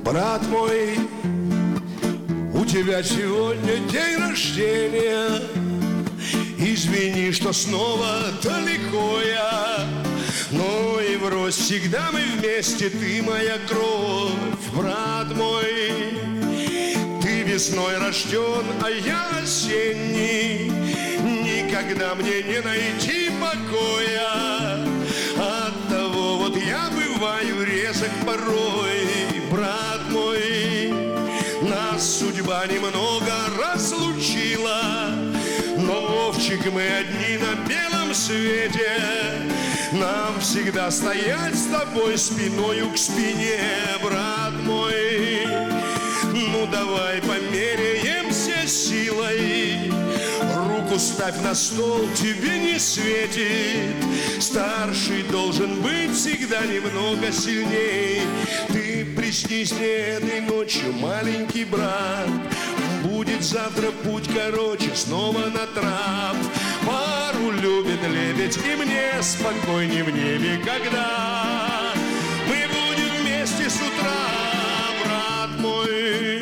Брат мой, у тебя сегодня день рождения. Извини, что снова далеко я, но и врозь всегда мы вместе, ты моя кровь. Брат мой, ты весной рожден, а я осенний. Никогда мне не найти покоя. Оттого вот я бываю резок порой. Брат мой, нас судьба немного разлучила, но, Вовчик, мы одни на белом свете. Нам всегда стоять с тобой спиною к спине. Брат мой, ну давай померяемся силой. Руку ставь на стол, тебе не светит. Старший должен быть всегда немного сильней. Ты приснись мне этой ночью, маленький брат. Будет завтра путь короче, снова на трап. Пару любит лебедь, и мне спокойней в небе, когда мы будем вместе с утра, брат мой.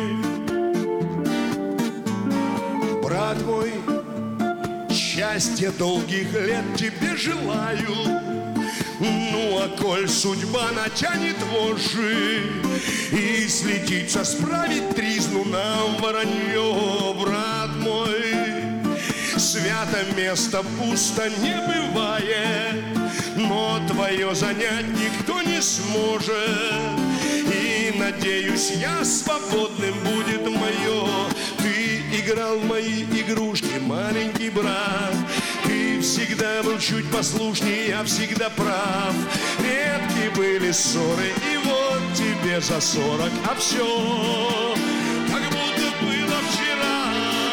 Брат мой, счастья долгих лет тебе желаю. Ну, а коль судьба натянет вожжи и слетится справить тризну нам воронье, брат мой, свято место пусто не бывает, но твое занять никто не сможет. И, надеюсь, я свободным будет мое. Ты играл в мои игрушки, маленький брат. Ты всегда был чуть послушней, я всегда прав. Редки были ссоры, и вот тебе за 40, а все как будто было вчера,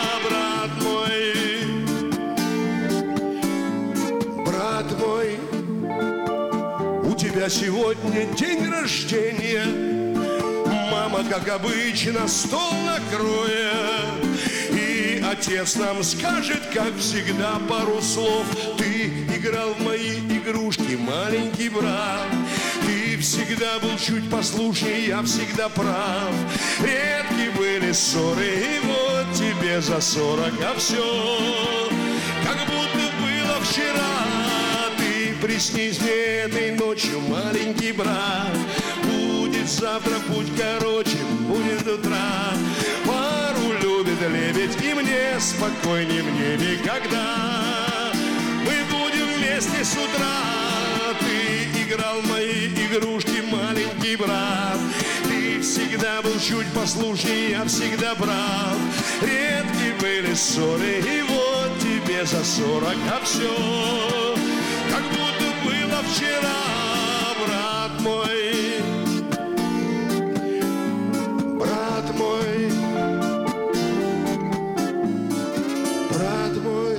брат мой. Брат мой, у тебя сегодня день рождения. Мама, как обычно, стол накроет, и отец нам скажет, как всегда, пару слов. Ты играл в мои игрушки, маленький брат. Ты всегда был чуть послушней, я всегда прав. Редки были ссоры, и вот тебе за 40, а все как будто было вчера. Ты приснись мне этой ночью, маленький брат. Будет завтра путь короче, будет утра. Пару любит лебедь, и мне спокойней в небе, когда мы будем вместе с утра. Ты играл в мои игрушки, маленький брат. Ты всегда был чуть послушней, я всегда прав. Редки были ссоры, и вот тебе за 40, а все как будто было вчера, брат мой. Брат мой, брат мой.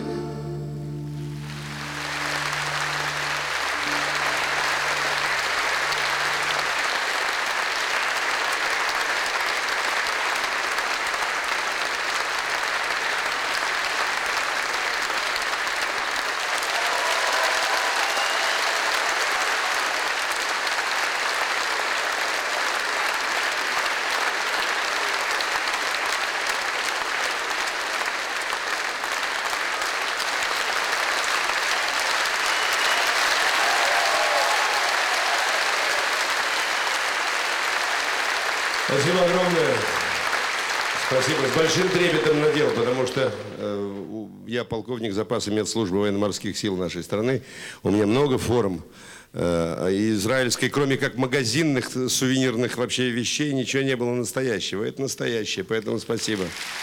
Спасибо огромное. Спасибо. С большим трепетом надел, потому что я полковник запаса медслужбы военно-морских сил нашей страны. У меня много форм израильской, кроме как магазинных, сувенирных вообще вещей, ничего не было настоящего. Это настоящее, поэтому спасибо.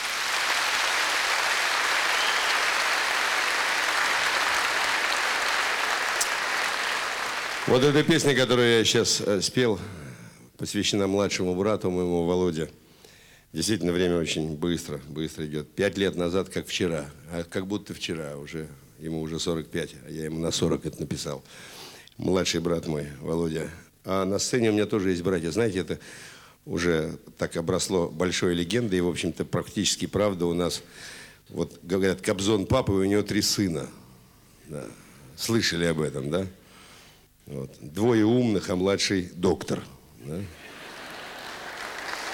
Вот эта песня, которую я сейчас спел, посвящена младшему брату моему, Володе. Действительно, время очень быстро идет. 5 лет назад, как вчера. А как будто вчера уже. Ему уже 45, а я ему на 40 это написал. Младший брат мой, Володя. А на сцене у меня тоже есть братья. Знаете, это уже так обросло большой легендой. И, в общем-то, практически правда у нас. Вот, говорят, Кобзон папа, и у него 3 сына. Да. Слышали об этом, да? Вот. 2 умных, а младший доктор. Да?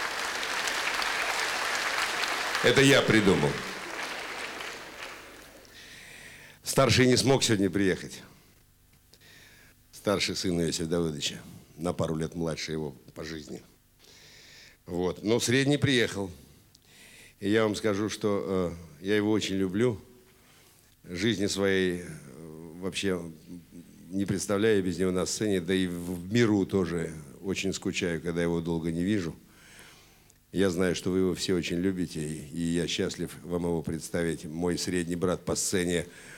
Это я придумал. Старший не смог сегодня приехать. Старший сын Иосифа Давыдовича, на пару лет младше его по жизни. Вот. Но средний приехал. И я вам скажу, что я его очень люблю. Жизни своей вообще не представляю без него на сцене, да и в миру тоже очень скучаю, когда его долго не вижу. Я знаю, что вы его все очень любите, и я счастлив вам его представить. Мой средний брат по сцене